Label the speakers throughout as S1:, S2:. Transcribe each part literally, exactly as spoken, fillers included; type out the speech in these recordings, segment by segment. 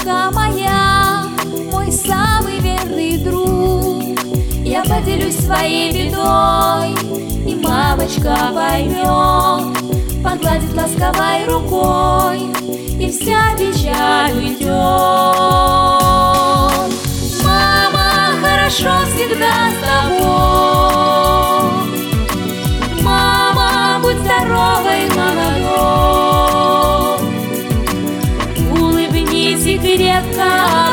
S1: мамочка моя, мой самый верный друг. Я поделюсь своей бедой, и мамочка поймет, погладит ласковой рукой, и вся печаль уйдет. Мама, хорошо всегда с тобой. Мама, будь здоровой, молодой. Улыбнись и крепко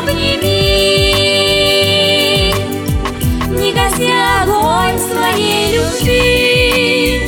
S1: обними, не гаси огонь своей любви.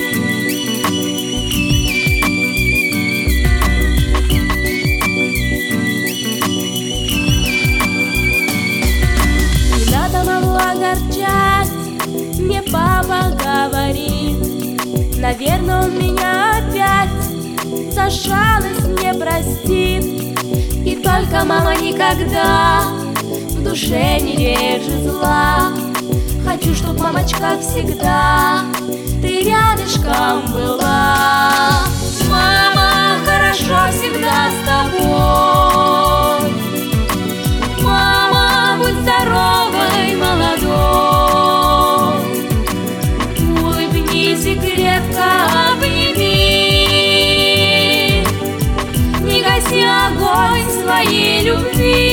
S1: Не надо маму огорчать, мне папа говорит. Наверное, он меня опять за жалость мне простит. И только мама никогда в душе не держит зла. Хочу, чтоб, мамочка, всегда ты рядышком была. Мама, хорошо всегда с тобой. Мама, будь здоровой, молодой. Улыбнись и крепко обними, не гаси огонь своей любви.